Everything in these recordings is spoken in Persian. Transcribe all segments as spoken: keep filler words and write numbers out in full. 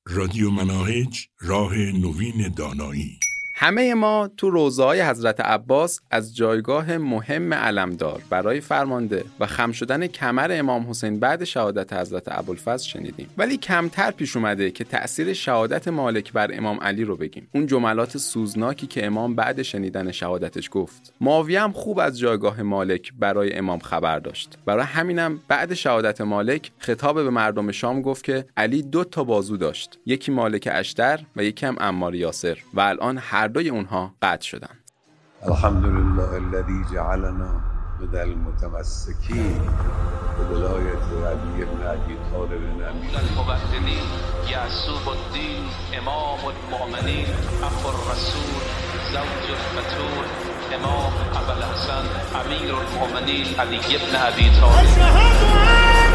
رادیو مناهج، راه نوین دانایی. همه ما تو روضه‌های حضرت عباس از جایگاه مهم علمدار برای فرمانده و خم شدن کمر امام حسین بعد شهادت حضرت ابوالفضل شنیدیم، ولی کمتر پیش اومده که تأثیر شهادت مالک بر امام علی رو بگیم. اون جملات سوزناکی که امام بعد شنیدن شهادتش گفت. معاویه هم خوب از جایگاه مالک برای امام خبر داشت. برای همینم بعد شهادت مالک خطاب به مردم شام گفت که علی دو تا بازو داشت، یکی مالک اشتر و یکی هم عمار یاسر، و الان هر دوی اونها قطع شدن. الحمدلله الذی جعلنا من المتمسکین بولایت علی بن ابی طالب امین المبدلین یعصوب الدین امام المؤمنین اخو الرسول زوج البتول امام ابوالحسن امیر المؤمنین علی بن ابی طالب.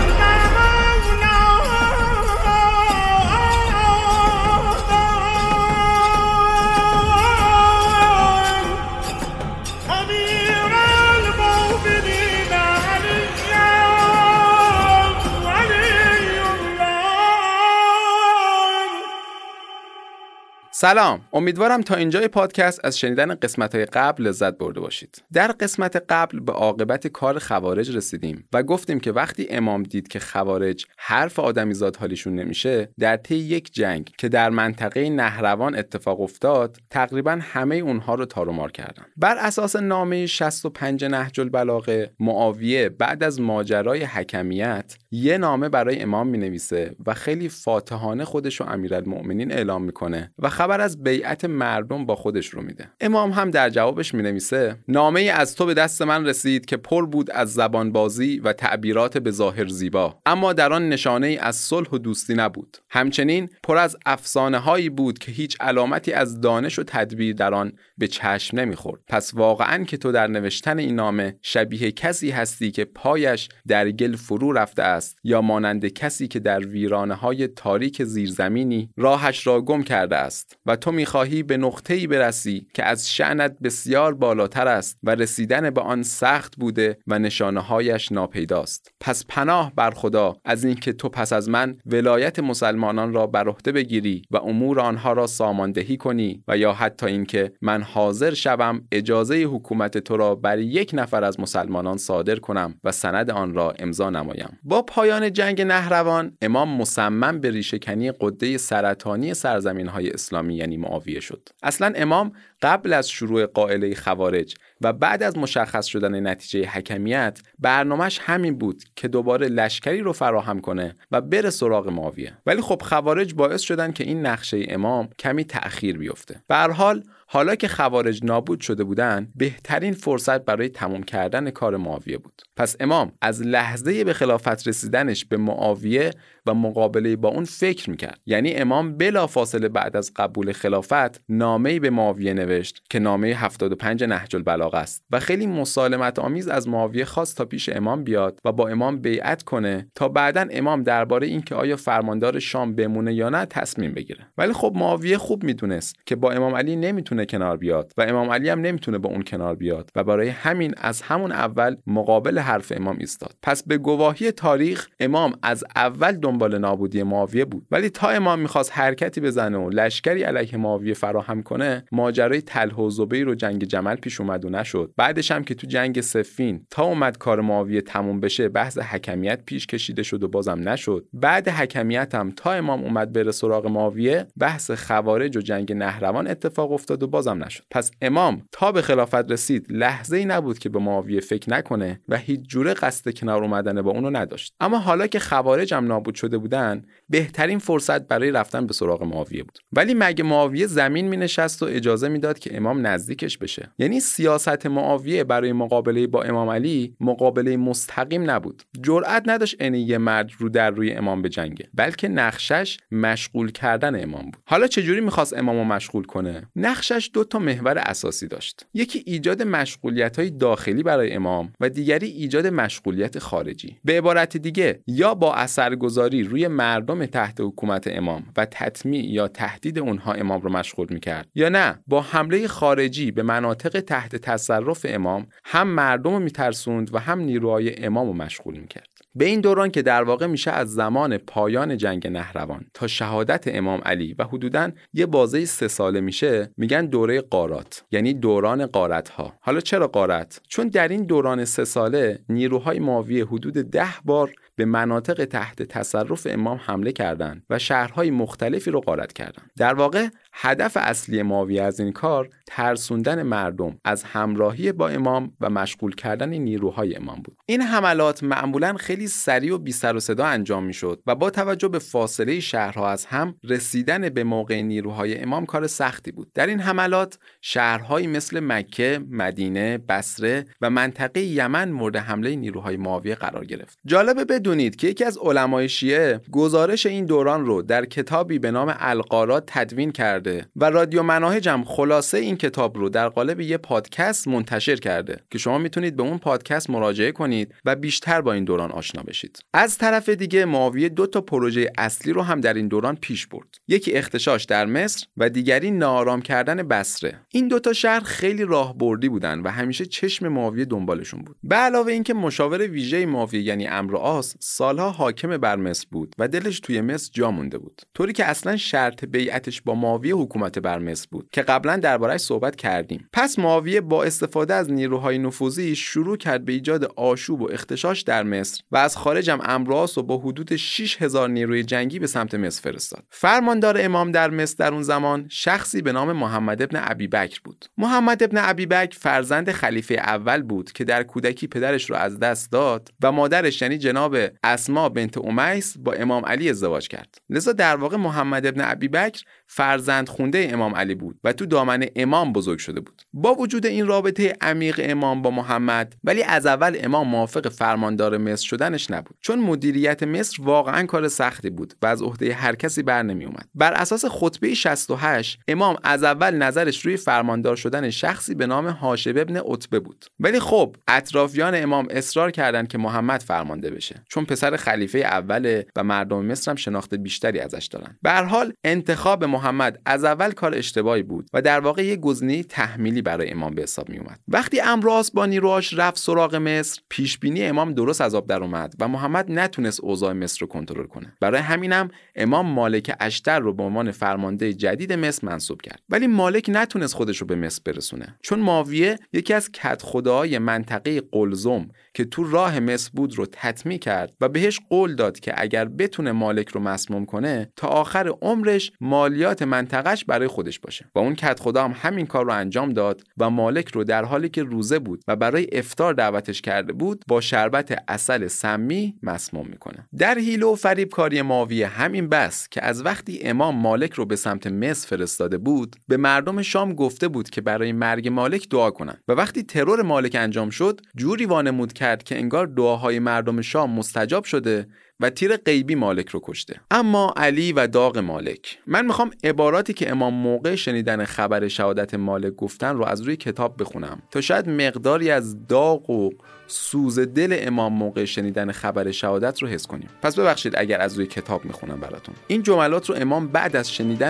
سلام، امیدوارم تا اینجای پادکست از شنیدن قسمت‌های قبل لذت برده باشید. در قسمت قبل به عاقبت کار خوارج رسیدیم و گفتیم که وقتی امام دید که خوارج حرف آدمیزاد حالیشون نمیشه، در طی یک جنگ که در منطقه نهروان اتفاق افتاد، تقریباً همه اونها رو تار و مار کردن. بر اساس نامه شصت و پنج نهج البلاغه، معاویه بعد از ماجرای حکمیت یه نامه برای امام مینویسه و خیلی فاتحانه خودش رو امیرالمؤمنین اعلام میکنه و خبر از بیعت مردم با خودش رو میده. امام هم در جوابش مینویسه: نامه ای از تو به دست من رسید که پر بود از زبانبازی و تعبیرات به ظاهر زیبا، اما در آن نشانه ای از صلح و دوستی نبود. همچنین پر از افسانه هایی بود که هیچ علامتی از دانش و تدبیر در آن به چشم نمیخورد. پس واقعاً که تو در نوشتن این نامه شبیه کسی هستی که پایش در گل فرو رفته است، یا مانند کسی که در ویرانه های تاریک زیرزمینی راهش را گم کرده است و تو می‌خواهی به نقطه‌ای برسی که از شأنت بسیار بالاتر است و رسیدن به آن سخت بوده و نشانه‌هایش ناپیداست. پس پناه بر خدا از اینکه تو پس از من ولایت مسلمانان را بر عهده بگیری و امور آنها را ساماندهی کنی، و یا حتی اینکه من حاضر شوم اجازه حکومت تو را بر یک نفر از مسلمانان صادر کنم و سند آن را امضا نمایم. با پایان جنگ نهروان، امام مصمم به ریشه‌کنی غده سرطانی سرزمین‌های اسلامی یعنی معاویه شد. اصلا امام قبل از شروع قائله خوارج و بعد از مشخص شدن نتیجه حکمیت، برنامه‌اش همین بود که دوباره لشکری رو فراهم کنه و بره سراغ معاویه. ولی خب خوارج باعث شدن که این نقشه امام کمی تأخیر بیفته. به هر حال حالا که خوارج نابود شده بودن، بهترین فرصت برای تموم کردن کار معاویه بود. پس امام از لحظه به خلافت رسیدنش به معاویه و مقابله با اون فکر میکرد. یعنی امام بلافاصله بعد از قبول خلافت نامه‌ای به معاویه نوشت که نامه هفتاد و پنج نهج البلاغه است و خیلی مسالمت آمیز از معاویه خواست تا پیش امام بیاد و با امام بیعت کنه تا بعداً امام درباره اینکه آیا فرماندار شام بمونه یا نه تصمیم بگیره. ولی خب معاویه خوب میدونست که با امام علی نمیتونه کنار بیاد و امام علی هم نمیتونه با اون کنار بیاد و برای همین از همون اول مقابل حرف امام ایستاد. پس به گواهی تاریخ امام از اول دنبال نابودی معاویه بود، ولی تا امام میخواست حرکتی بزنه و لشکری علیه معاویه فراهم کنه، ماجرای طلحه و زبیر و جنگ جمل پیش اومد و نشد. بعدش هم که تو جنگ صفین تا اومد کار معاویه تموم بشه، بحث حکمیت پیش کشیده شد و بازم نشد. بعد حکمیت هم تا امام اومد بره سراغ معاویه، بحث خوارج و جنگ نهروان اتفاق افتاد و بازم نشد. پس امام تا به خلافت رسید لحظه‌ای نبود که به معاویه فکر نکنه و هیچ جوره قصد کنار اومدن با اونو نداشت. اما حالا که خوارج هم نابود شده بودن، بهترین فرصت برای رفتن به سراغ معاویه بود. ولی مگه معاویه زمین مینشست و اجازه میداد که امام نزدیکش بشه؟ یعنی سیاست معاویه برای مقابله با امام علی مقابله مستقیم نبود. جرئت نداشت عین یه مرد رو در روی امام بجنگه، بلکه نقشش مشغول کردن امام بود. حالا چجوری میخواست امامو مشغول کنه؟ نقشش دو تا محور اساسی داشت. یکی ایجاد مشغولیت‌های داخلی برای امام و دیگری ایجاد مشغولیت خارجی. به عبارت دیگه، یا با اثرگذاری روی مردم تحت حکومت امام و تطمیع یا تهدید اونها امام رو مشغول میکرد، یا نه با حمله خارجی به مناطق تحت تصرف امام هم مردم رو میترسوند و هم نیروهای امام رو مشغول میکرد. به این دوران که در واقع میشه از زمان پایان جنگ نهروان تا شهادت امام علی و حدوداً یه بازه سه ساله میشه میگن دوره غارات، یعنی دوران غارت‌ها. حالا چرا غارت؟ چون در این دوران سه ساله نیروهای معاویه حدود ده بار به مناطق تحت تصرف امام حمله کردند و شهرهای مختلفی رو غارت کردند. در واقع هدف اصلی معاویه از این کار ترسوندن مردم از همراهی با امام و مشغول کردن نیروهای امام بود. این حملات معمولاً خیلی سریع و بی سر و صدا انجام میشد و با توجه به فاصله شهرها از هم رسیدن به موقع نیروهای امام کار سختی بود. در این حملات شهرهایی مثل مکه، مدینه، بصره و منطقه یمن مورد حمله نیروهای معاویه قرار گرفت. جالبه بدونید که یکی از علمای شیعه گزارش این دوران رو در کتابی به نام الغارات تدوین کرده و رادیو مناهج هم خلاصه این کتاب رو در قالب یه پادکست منتشر کرده که شما میتونید به اون پادکست مراجعه کنید و بیشتر با این دوران آشنا بشید. از طرف دیگه معاویه دو تا پروژه اصلی رو هم در این دوران پیش برد. یکی اختشاش در مصر و دیگری ناآرام کردن بصره. این دو تا شهر خیلی راهبردی بودن و همیشه چشم معاویه دنبالشون بود. به علاوه اینکه مشاور ویژه معاویه یعنی عمرو عاص سالها حاکم بر مصر بود و دلش توی مصر جا مونده بود، طوری که اصلا شرط بیعتش با معاویه حکومت بر مصر بود که قبلا درباره‌اش صحبت کردیم. پس معاویه با استفاده از نیروهای نفوذی شروع کرد به ایجاد آشوب و اختشاش در مصر و از خارج هم عمرو عاص با حدود شش هزار نیروی جنگی به سمت مصر فرستاد. فرماندار امام در مصر در اون زمان شخصی به نام محمد ابن ابیبکر بود. محمد ابن ابیبکر فرزند خلیفه اول بود که در کودکی پدرش رو از دست داد و مادرش یعنی جناب اسما بنت امیس با امام علی ازدواج کرد. لذا در واقع محمد ابن ابیبکر فرزند خونده امام علی بود و تو دامن امام بزرگ شده بود. با وجود این رابطه عمیق امام با محمد، ولی از اول امام موافق فرماندار مصر شدنش نبود، چون مدیریت مصر واقعا کار سختی بود و از عهده هر کسی بر نمی اومد. بر اساس خطبه شصت و هشت امام از اول نظرش روی فرماندار شدن شخصی به نام حاشب ابن عتبه بود، ولی خب اطرافیان امام اصرار کردند که محمد فرمانده بشه، چون پسر خلیفه اوله و مردم مصر هم شناخت بیشتری ازش دارن. به هر حال انتخاب محمد از اول کار اشتباهی بود و در واقع یک گزینه تحمیلی برای امام به حساب می اومد. وقتی عمرو عاص با نیروهاش رفت سراغ مصر، پیش بینی امام درست از آب در اومد و محمد نتونست اوضاع مصر رو کنترل کنه. برای همینم امام مالک اشتر رو به عنوان فرمانده جدید مصر منصوب کرد. ولی مالک نتونست خودش رو به مصر برسونه، چون معاویه یکی از کدخداهای منطقه قلزم که تو راه مصر بود رو تطمیع کرد و بهش قول داد که اگر بتونه مالک رو مسموم کنه تا آخر عمرش مالیات منطقهش برای خودش باشه. و اون کدخدا هم همین کار رو انجام داد و مالک رو در حالی که روزه بود و برای افطار دعوتش کرده بود با شربت عسل سمی مسموم میکنه. در حیله و فریب کاری معاویه همین بس که از وقتی امام مالک رو به سمت مصر فرستاده بود به مردم شام گفته بود که برای مرگ مالک دعا کنن و وقتی ترور مالک انجام شد جوری وانمود کرد که انگار دعاهای مردم شام مستجاب شده و تیر غیبی مالک رو کشته. اما علی و داغ مالک، من میخوام عباراتی که امام موقع شنیدن خبر شهادت مالک گفتن رو از روی کتاب بخونم تا شاید مقداری از داغ و سوز دل امام موقع شنیدن خبر شهادت رو حس کنیم. پس ببخشید اگر از روی کتاب میخونم براتون. این جملات رو امام بعد از شنیدن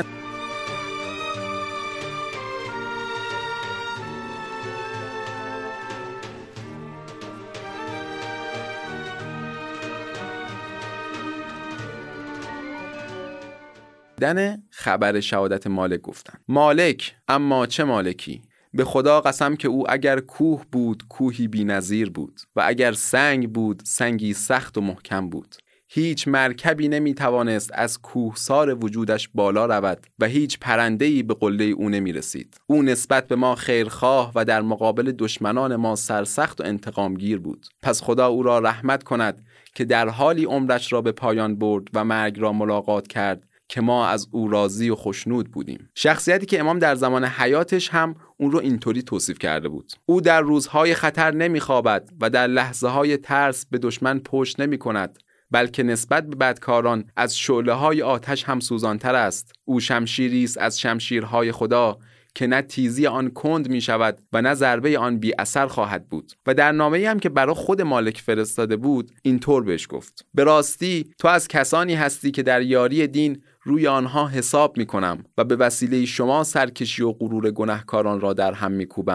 دن خبر شهادت مالک گفتن. مالک، اما چه مالکی؟ به خدا قسم که او اگر کوه بود کوهی بی‌نظیر بود و اگر سنگ بود سنگی سخت و محکم بود. هیچ مرکبی نمی توانست از کوهسار وجودش بالا رود و هیچ پرنده‌ای به قله او نمی رسید. او نسبت به ما خیرخواه و در مقابل دشمنان ما سرسخت و انتقامگیر بود. پس خدا او را رحمت کند که در حالی عمرش را به پایان برد و مرگ را ملاقات کرد که ما از او راضی و خوشنود بودیم. شخصیتی که امام در زمان حیاتش هم اون رو اینطوری توصیف کرده بود. او در روزهای خطر نمیخوابد و در لحظه‌های ترس به دشمن پشت نمی کند، بلکه نسبت به بدکاران از شعله‌های آتش هم سوزانتر است. او شمشیری است از شمشیرهای خدا که نه تیزی آن کند می شود و نه ضربه آن بی اثر خواهد بود. و در نامه‌ای هم که برای خود مالک فرستاده بود اینطور بهش گفت: به راستی تو از کسانی هستی که در یاری دین روی آنها حساب می کنم و به وسیله شما سرکشی و غرور گناهکاران را در هم می کوبم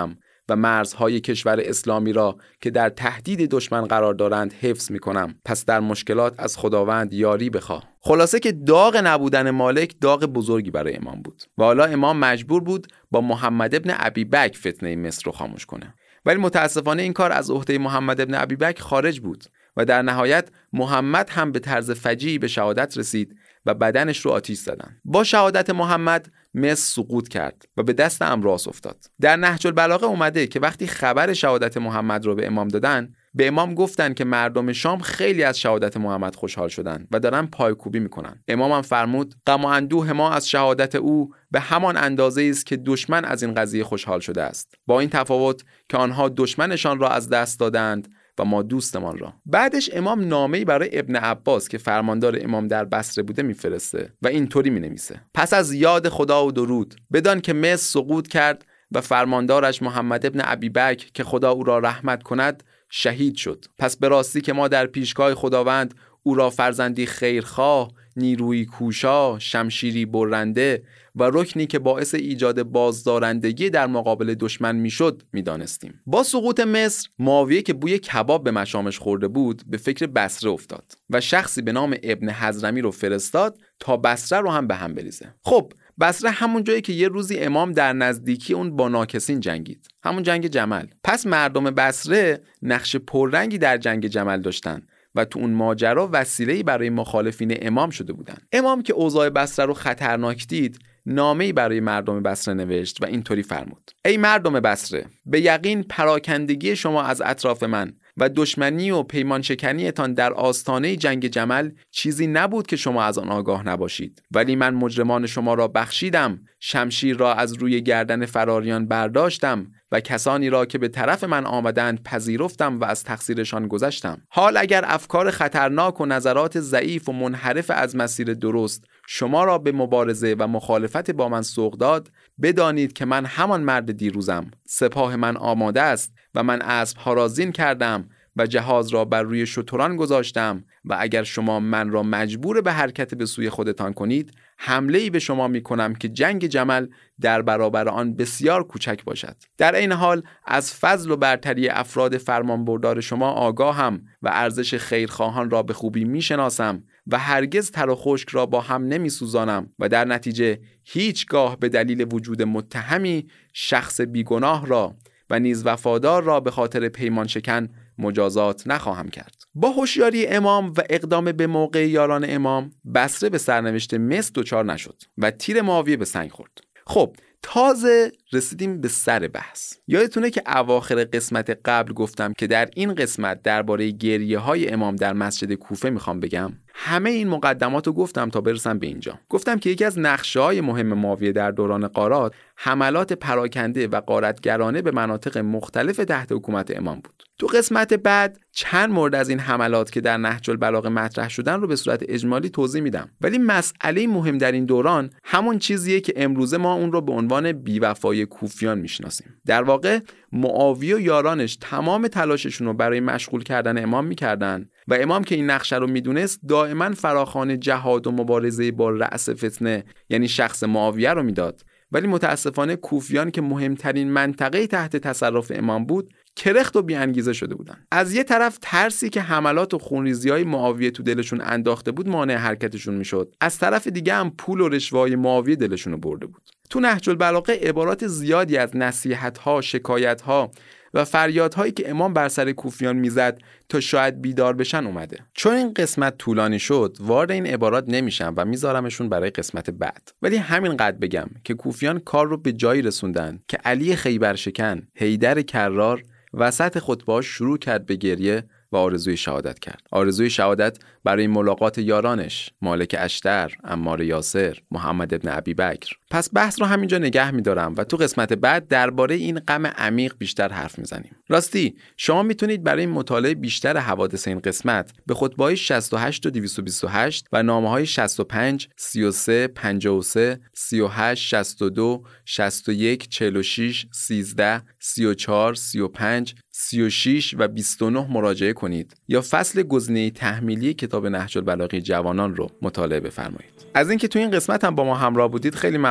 و مرزهای کشور اسلامی را که در تهدید دشمن قرار دارند حفظ میکنم. پس در مشکلات از خداوند یاری بخواه. خلاصه که داغ نبودن مالک داغ بزرگی برای امام بود و حالا امام مجبور بود با محمد ابن ابی بکر فتنه مصر رو خاموش کنه. ولی متاسفانه این کار از عهده محمد ابن ابی بکر خارج بود و در نهایت محمد هم به طرز فجیعی به شهادت رسید و بدنش رو آتیش زدن. با شهادت محمد مصر سقوط کرد و به دست امراس افتاد. در نهج البلاغه اومده که وقتی خبر شهادت محمد رو به امام دادن، به امام گفتن که مردم شام خیلی از شهادت محمد خوشحال شدن و دارن پایکوبی میکنن. امام هم فرمود غم و اندوه ما از شهادت او به همان اندازه است که دشمن از این قضیه خوشحال شده است، با این تفاوت که آنها دشمنشان را از دست دادند و ما دوستمان را. بعدش امام نامه‌ای برای ابن عباس که فرماندار امام در بصره بوده میفرسته و اینطوری مینویسه: پس از یاد خدا و درود بدان که مصر سقوط کرد و فرماندارش محمد ابن ابی بکر که خدا او را رحمت کند شهید شد. پس به راستی که ما در پیشگاه خداوند او را فرزندی خیرخواه، نیروی کوشا، شمشیری برنده و رکنی که باعث ایجاد بازدارندگی در مقابل دشمن میشد میدانستیم. با سقوط مصر، معاویه که بوی کباب به مشامش خورده بود به فکر بصره افتاد و شخصی به نام ابن حضرمی رو فرستاد تا بصره رو هم به هم بریزه. خب بصره همون جایی که یه روزی امام در نزدیکی اون با ناکسین جنگید، همون جنگ جمل. پس مردم بصره نقش پررنگی در جنگ جمل داشتن و تو اون ماجرا وسیله‌ای برای مخالفین امام شده بودن. امام که اوضاع بصره رو خطرناک دید، نامه‌ای برای مردم بصره نوشت و اینطوری فرمود: ای مردم بصره، به یقین پراکندگی شما از اطراف من و دشمنی و پیمان شکنیتان در آستانه جنگ جمل چیزی نبود که شما از آن آگاه نباشید، ولی من مجرمان شما را بخشیدم، شمشیر را از روی گردن فراریان برداشتم و کسانی را که به طرف من آمدند پذیرفتم و از تقصیرشان گذشتم. حال اگر افکار خطرناک و نظرات ضعیف و منحرف از مسیر درست شما را به مبارزه و مخالفت با من سوق داد، بدانید که من همان مرد دیروزم. سپاه من آماده است و من اسب‌ها را زین کردم و جهاز را بر روی شتران گذاشتم و اگر شما من را مجبور به حرکت به سوی خودتان کنید، حمله‌ای به شما می‌کنم که جنگ جمل در برابر آن بسیار کوچک باشد. در این حال از فضل و برتری افراد فرمانبردار شما آگاهم و ارزش خیرخواهان را به خوبی می‌شناسم و هرگز تر و خشک را با هم نمی‌سوزانم و در نتیجه هیچگاه به دلیل وجود متهمی شخص بیگناه را و نیز وفادار را به خاطر پیمان شکن مجازات نخواهم کرد. با هوشیاری امام و اقدام به موقع یاران امام، بصره به سرنوشت مصر دچار نشد و تیر معاویه به سنگ خورد. خب تازه رسیدیم به سر بحث. یادتونه که اواخر قسمت قبل گفتم که در این قسمت درباره گریه های امام در مسجد کوفه میخوام بگم. همه این مقدمات رو گفتم تا برسم به اینجا. گفتم که یکی از نقشه‌های مهم معاویه در دوران غارات حملات پراکنده و غارتگرانه به مناطق مختلف تحت حکومت امام بود. تو قسمت بعد چند مورد از این حملات که در نهج البلاغه مطرح شدن رو به صورت اجمالی توضیح میدم. ولی مسئله مهم در این دوران همون چیزیه که امروزه ما اون رو به عنوان بی‌وفای کوفیان میشناسیم. در واقع معاویه و یارانش تمام تلاششون رو برای مشغول کردن امام میکردن و امام که این نقشه رو میدونست دائما فراخوان جهاد و مبارزه با رأس فتنه یعنی شخص معاویه رو میداد. ولی متاسفانه کوفیان که مهمترین منطقه تحت تصرف امام بود کرخت و بی‌انگیزه شده بودن. از یه طرف ترسی که حملات و خونریزی‌های معاویه تو دلشون انداخته بود مانع حرکتشون میشد. از طرف دیگه هم پول و رشوه‌های معاویه دلشون رو برده بود. تو نهج البلاغه عبارات زیادی از نصیحت‌ها، شکایت‌ها و فریادهایی که امام بر سر کوفیان میزد تا شاید بیدار بشن اومده. چون این قسمت طولانی شد وارد این عبارات نمیشم و میذارمشون برای قسمت بعد. ولی همین قد بگم که کوفیان کار رو به جایی رسوندن که علی خیبرشکن، حیدر کرار وسط خطبه‌اش شروع کرد به گریه و آرزوی شهادت کرد. آرزوی شهادت برای ملاقات یارانش، مالک اشتر، عمار یاسر، محمد ابن ابی بکر. پس بحث رو همینجا نگه می‌دارم و تو قسمت بعد درباره این غم عمیق بیشتر حرف میزنیم. راستی شما میتونید برای مطالعه بیشتر حوادث این قسمت به خطبه‌های شصت و هشت و دویست و بیست و هشت و نامه‌های شصت و پنج، سی و سه، پنجاه و سه، سی و هشت، شصت و دو، شصت و یک، چهل و شش، سیزده، سی و چهار، سی و پنج، سی و شش و بیست و نه مراجعه کنید یا فصل گزینه تحمیلی کتاب نهج البلاغه جوانان رو مطالعه بفرمایید. از اینکه تو این قسمت هم با ما همراه بودید خیلی ممنون.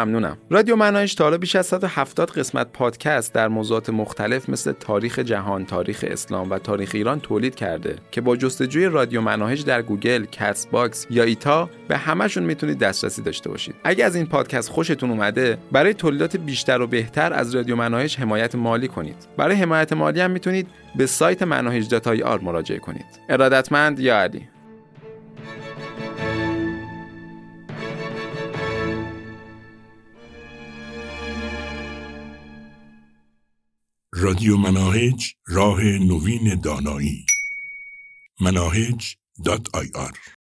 ممنونم. رادیو مناهج تا حالا بیش از صد و هفتاد قسمت پادکست در موضوعات مختلف مثل تاریخ جهان، تاریخ اسلام و تاریخ ایران تولید کرده که با جستجوی رادیو مناهج در گوگل، کست باکس یا ایتا به همشون میتونید دسترسی داشته باشید. اگه از این پادکست خوشتون اومده، برای تولیدات بیشتر و بهتر از رادیو مناهج حمایت مالی کنید. برای حمایت مالی هم میتونید به سایت مناهج دات آی آر مراجعه کنید. ارادتمند یا علی. رادیو مناهج، راه نوین دانایی. مناهج دات آی آر